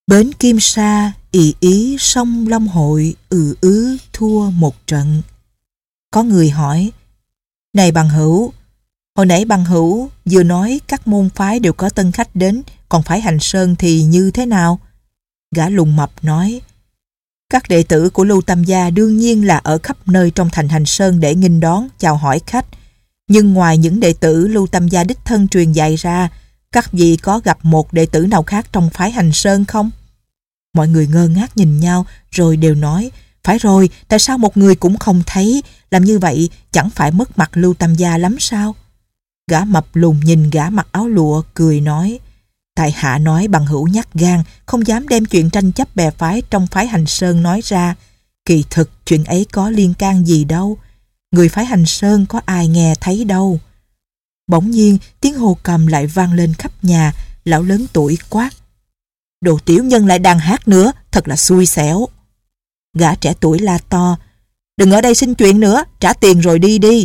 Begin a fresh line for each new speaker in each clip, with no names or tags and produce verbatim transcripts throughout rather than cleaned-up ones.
Bến Kim Sa ì ý sông Long Hội ừ ứ thua một trận. Có người hỏi: Này bằng hữu, hồi nãy bằng hữu vừa nói các môn phái đều có tân khách đến, còn phái Hành Sơn thì như thế nào? Gã lùn mập nói: Các đệ tử của Lưu Tam Gia đương nhiên là ở khắp nơi trong thành Hành Sơn để nghênh đón, chào hỏi khách. Nhưng ngoài những đệ tử Lưu Tam Gia đích thân truyền dạy ra, các vị có gặp một đệ tử nào khác trong phái Hành Sơn không? Mọi người ngơ ngác nhìn nhau rồi đều nói: Phải rồi, tại sao một người cũng không thấy? Làm như vậy chẳng phải mất mặt Lưu Tam Gia lắm sao? Gã mập lùn nhìn gã mặc áo lụa cười nói: Tại hạ nói bằng hữu nhát gan, không dám đem chuyện tranh chấp bè phái trong phái Hành Sơn nói ra. Kỳ thực chuyện ấy có liên can gì đâu. Người phái Hành Sơn có ai nghe thấy đâu. Bỗng nhiên tiếng hồ cầm lại vang lên khắp nhà. Lão lớn tuổi quát: Đồ tiểu nhân lại đang hát nữa, thật là xui xẻo. Gã trẻ tuổi la to: Đừng ở đây xin chuyện nữa, trả tiền rồi đi đi.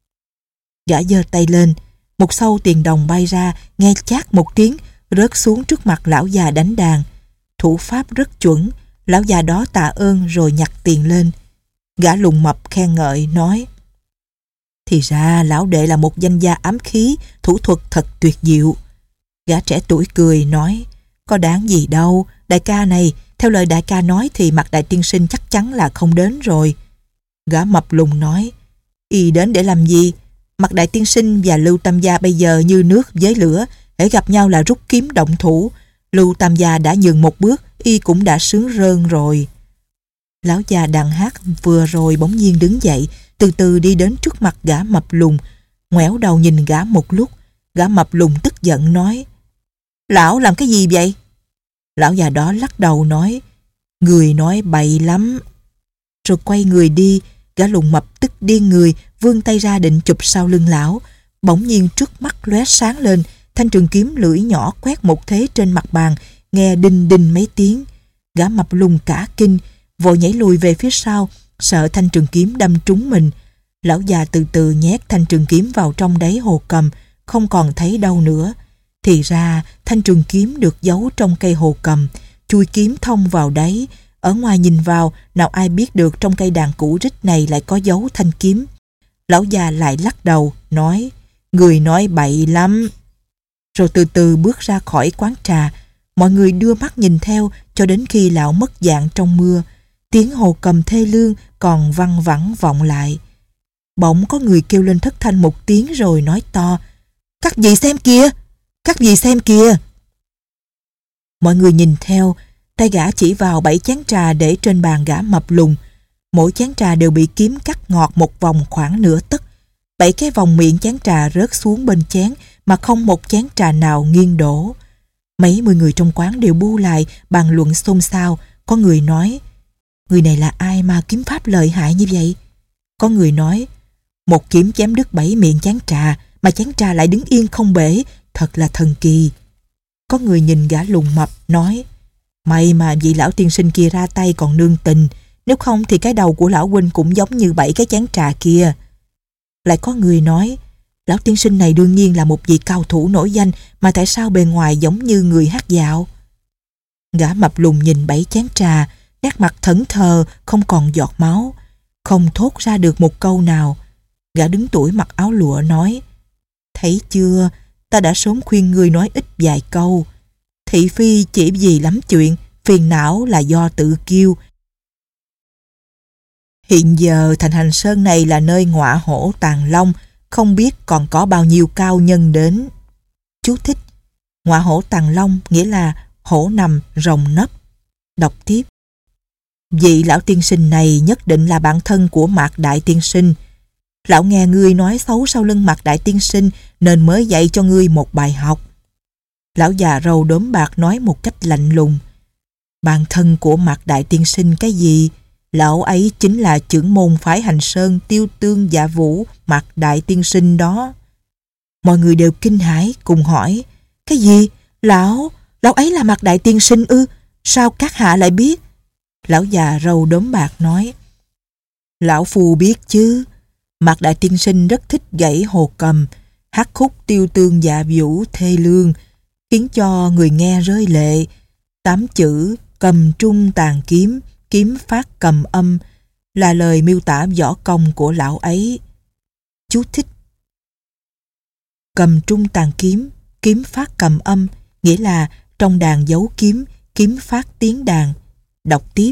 Gã giơ tay lên, một xâu tiền đồng bay ra, nghe chát một tiếng, rớt xuống trước mặt lão già đánh đàn. Thủ pháp rất chuẩn. Lão già đó tạ ơn rồi nhặt tiền lên. Gã lùn mập khen ngợi nói: Thì ra lão đệ là một danh gia ám khí, thủ thuật thật tuyệt diệu. Gã trẻ tuổi cười nói: Có đáng gì đâu, đại ca này, theo lời đại ca nói thì Mạc Đại Tiên Sinh chắc chắn là không đến rồi. Gã mập lùn nói: Y đến để làm gì? Mạc Đại Tiên Sinh và Lưu Tam Gia bây giờ như nước với lửa, hễ gặp nhau là rút kiếm động thủ. Lưu Tam Gia đã nhường một bước, y cũng đã sướng rơn rồi. Lão già đàn hát vừa rồi bỗng nhiên đứng dậy, từ từ đi đến trước mặt gã mập lùn, ngoẻo đầu nhìn gã một lúc. Gã mập lùn tức giận nói: Lão làm cái gì vậy? Lão già đó lắc đầu nói: Người nói bậy lắm. Rồi quay người đi. Gã lùn mập tức điên người, vươn tay ra định chụp sau lưng lão. Bỗng nhiên trước mắt lóe sáng lên, thanh trường kiếm lưỡi nhỏ quét một thế trên mặt bàn, nghe đinh đinh mấy tiếng. Gã mập lùn cả kinh, vội nhảy lùi về phía sau, sợ thanh trường kiếm đâm trúng mình. Lão già từ từ nhét thanh trường kiếm vào trong đáy hồ cầm, không còn thấy đâu nữa. Thì ra thanh trường kiếm được giấu trong cây hồ cầm, chui kiếm thông vào đáy. Ở ngoài nhìn vào, nào ai biết được trong cây đàn cũ rích này lại có dấu thanh kiếm. Lão già lại lắc đầu, nói: Người nói bậy lắm. Rồi từ từ bước ra khỏi quán trà. Mọi người đưa mắt nhìn theo cho đến khi lão mất dạng trong mưa. Tiếng hồ cầm thê lương còn văng vẳng vọng lại. Bỗng có người kêu lên thất thanh một tiếng rồi nói to: Các vị xem kìa! Các vị xem kìa! Mọi người nhìn theo, tay gã chỉ vào bảy chén trà để trên bàn gã mập lùn. Mỗi chén trà đều bị kiếm cắt ngọt một vòng khoảng nửa tấc. Bảy cái vòng miệng chén trà rớt xuống bên chén mà không một chén trà nào nghiêng đổ. Mấy mươi người trong quán đều bu lại bàn luận xôn xao. Có người nói: Người này là ai mà kiếm pháp lợi hại như vậy? Có người nói: Một kiếm chém đứt bảy miệng chén trà mà chén trà lại đứng yên không bể, thật là thần kỳ. Có người nhìn gã lùn mập nói: May mà vị lão tiên sinh kia ra tay còn nương tình, nếu không thì cái đầu của lão huynh cũng giống như bảy cái chén trà kia. Lại có người nói: Lão tiên sinh này đương nhiên là một vị cao thủ nổi danh, mà tại sao bề ngoài giống như người hát dạo? Gã mập lùn nhìn bảy chén trà, nét mặt thẫn thờ, không còn giọt máu, không thốt ra được một câu nào. Gã đứng tuổi mặc áo lụa nói: Thấy chưa, ta đã sớm khuyên ngươi nói ít vài câu. Thị phi chỉ vì lắm chuyện, phiền não là do tự kiêu. Hiện giờ thành Hành Sơn này là nơi ngọa hổ tàng long, không biết còn có bao nhiêu cao nhân đến. Chú thích: Ngọa hổ tàng long nghĩa là hổ nằm rồng nấp. Đọc tiếp: Vị lão tiên sinh này nhất định là bạn thân của Mạc Đại Tiên Sinh. Lão nghe ngươi nói xấu sau lưng Mạc Đại Tiên Sinh nên mới dạy cho ngươi một bài học. Lão già râu đốm bạc nói một cách lạnh lùng: Bạn thân của Mạc Đại Tiên Sinh cái gì? Lão ấy chính là trưởng môn phái Hành Sơn Tiêu Tương Dạ Vũ Mạc Đại Tiên Sinh đó. Mọi người đều kinh hãi cùng hỏi: Cái gì? Lão, lão ấy là Mạc Đại Tiên Sinh ư? Sao các hạ lại biết? Lão già râu đốm bạc nói: Lão phu biết chứ. Mạc Đại Tiên Sinh rất thích gãy hồ cầm, hát khúc Tiêu Tương Dạ Vũ thê lương, khiến cho người nghe rơi lệ. Tám chữ cầm trung tàn kiếm, kiếm phát cầm âm là lời miêu tả võ công của lão ấy. Chú thích: cầm trung tàn kiếm, kiếm phát cầm âm nghĩa là trong đàn giấu kiếm, kiếm phát tiếng đàn. Đọc tiếp: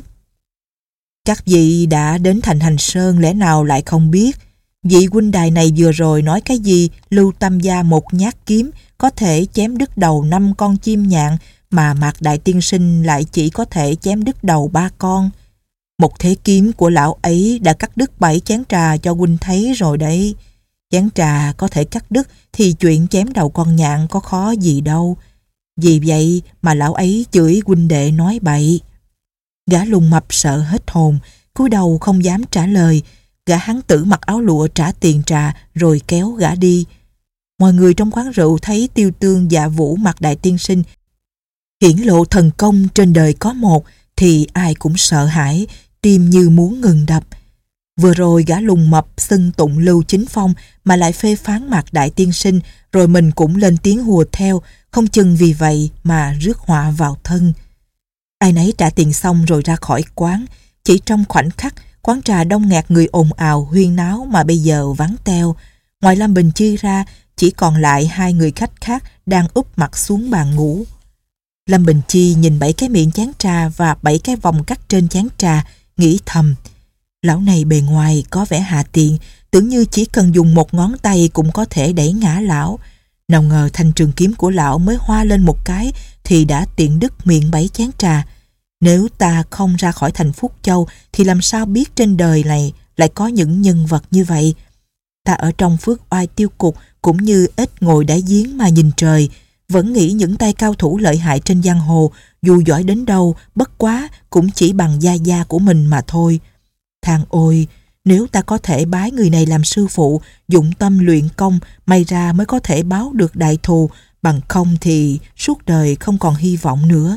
các vị đã đến thành Hành Sơn lẽ nào lại không biết, vị huynh đài này vừa rồi nói cái gì Lưu Tam gia một nhát kiếm có thể chém đứt đầu năm con chim nhạn, mà Mạc Đại Tiên Sinh lại chỉ có thể chém đứt đầu ba con. Một thế kiếm của lão ấy đã cắt đứt bảy chén trà cho huynh thấy rồi đấy. Chén trà có thể cắt đứt thì chuyện chém đầu con nhạn có khó gì đâu. Vì vậy mà lão ấy chửi huynh đệ nói bậy. Gã lùn mập sợ hết hồn, cúi đầu không dám trả lời. Gã hán tử mặc áo lụa trả tiền trà rồi kéo gã đi. Mọi người trong quán rượu thấy Tiêu Tương Dạ Vũ Mạc Đại Tiên Sinh hiển lộ thần công trên đời có một thì ai cũng sợ hãi, tim như muốn ngừng đập. Vừa rồi gã lùn mập xưng tụng Lưu Chính Phong mà lại phê phán Mạc Đại Tiên Sinh, rồi mình cũng lên tiếng hùa theo, không chừng vì vậy mà rước họa vào thân. Ai nấy trả tiền xong rồi ra khỏi quán. Chỉ trong khoảnh khắc, quán trà đông nghẹt người ồn ào huyên náo mà bây giờ vắng teo. Ngoài Lâm Bình Chi ra, chỉ còn lại hai người khách khác đang úp mặt xuống bàn ngủ. Lâm Bình Chi nhìn bảy cái miệng chén trà và bảy cái vòng cắt trên chén trà, nghĩ thầm: lão này bề ngoài có vẻ hạ tiện, tưởng như chỉ cần dùng một ngón tay cũng có thể đẩy ngã lão. Nào ngờ thanh trường kiếm của lão mới hoa lên một cái thì đã tiện đứt miệng bảy chén trà. Nếu ta không ra khỏi thành Phúc Châu thì làm sao biết trên đời này lại có những nhân vật như vậy. Ta ở trong phước oai tiêu cục cũng như ếch ngồi đáy giếng mà nhìn trời, vẫn nghĩ những tay cao thủ lợi hại trên giang hồ dù giỏi đến đâu bất quá cũng chỉ bằng da da của mình mà thôi. Thang ôi, nếu ta có thể bái người này làm sư phụ, dụng tâm luyện công, may ra mới có thể báo được đại thù, bằng không thì suốt đời không còn hy vọng nữa.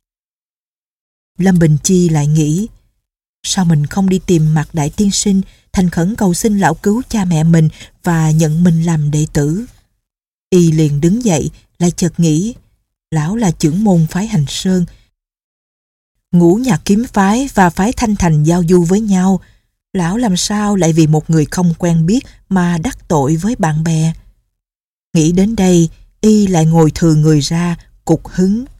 Lâm Bình Chi lại nghĩ: sao mình không đi tìm Mạc Đại Tiên Sinh, thành khẩn cầu xin lão cứu cha mẹ mình và nhận mình làm đệ tử. Y liền đứng dậy, lại chợt nghĩ: lão là trưởng môn phái Hành Sơn, Ngũ Nhạc Kiếm phái và phái Thanh Thành giao du với nhau, lão làm sao lại vì một người không quen biết mà đắc tội với bạn bè. Nghĩ đến đây, Y lại ngồi thừ người ra, cục hứng.